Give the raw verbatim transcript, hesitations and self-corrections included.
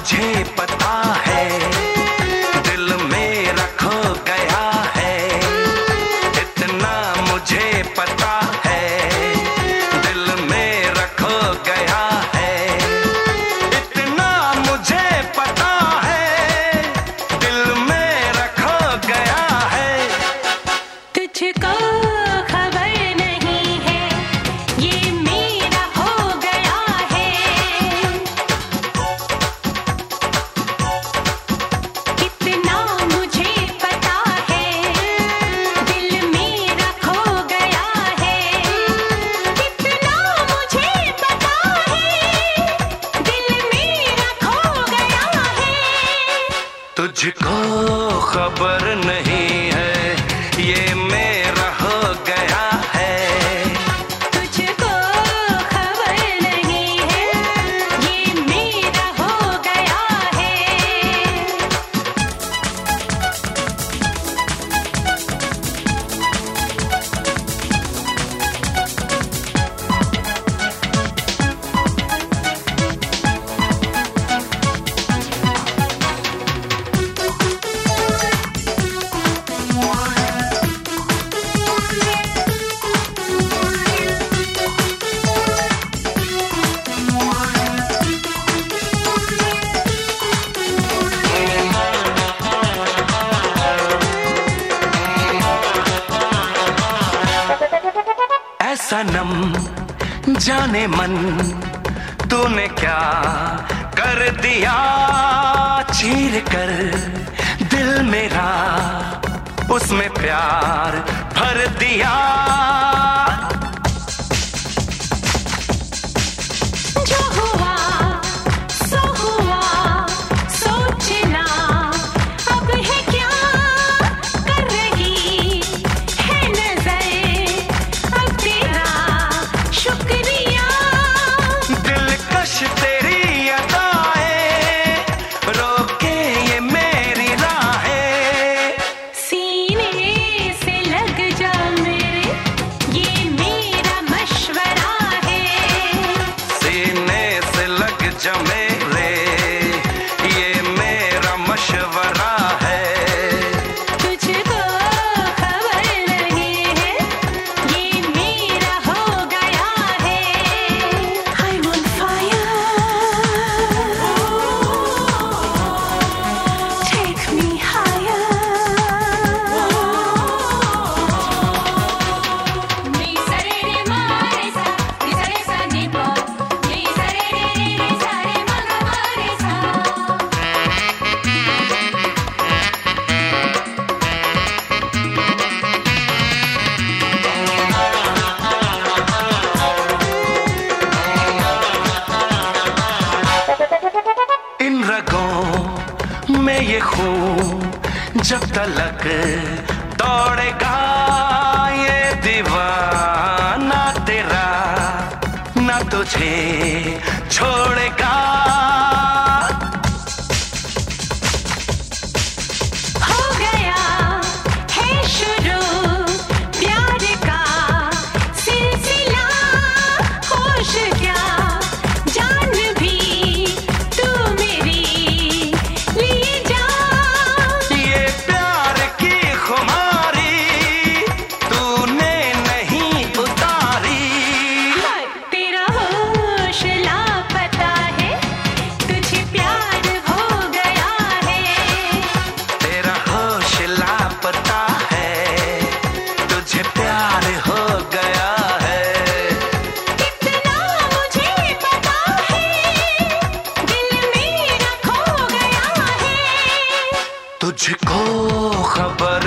मुझे पता है, दिल मेरा खो गया है। इतना मुझे पता है, दिल मेरा खो गया है। इतना मुझे पता है, दिल मेरा खो गया है। तुझको खबर नहीं है, ये मेरा हो गया है। कितना मुझे पता है, दिल मेरा खो गया है। कितना मुझे पता है, दिल मेरा खो गया है। तुझको खबर नहीं है, ये मेरा हो गया है। तुझको खबर नहीं है, ये मेरा हो गया है। ऐ सनम जाने मन, तूने क्या कर दिया? चीर कर दिल मेरा, उसमें प्यार भर दिया। जो हुआ सो हुआ, सोचना अब है क्या। कर रही है नजर अब तेरा शुक्रिया। दिलकश तेरी अदाएं, रोके ये मेरी राहें। सीने से लग जा मेरे, ये मेरा मशवरा है। सीने से लग जा मेरे, ये मेरा मशवरा है। तुझको खबर नहीं है, ये मेरा हो गया है। I'm on fire, take me higher. Ni sa re re ma re sa, ni sa re sa ni pa, ni sa re re re sa re ma ga ma re sa. इन रगों में ये खून जब तलक दौड़ेगा, ये दीवाना तेरा ना तुझे छोड़ेगा। हो गया है शुरू प्यार का सिलसिला, होश क्या जान भी तू मेरी लिए जा। ये प्यार की खुमारी तूने नहीं उतारी। तेरा होश लापता है, तुझे प्यार हो गया है। तेरा होश लापता है, तुझे प्यार हो गया है। कितना मुझे पता है, दिल मेरा खो गया है। तुझको खबर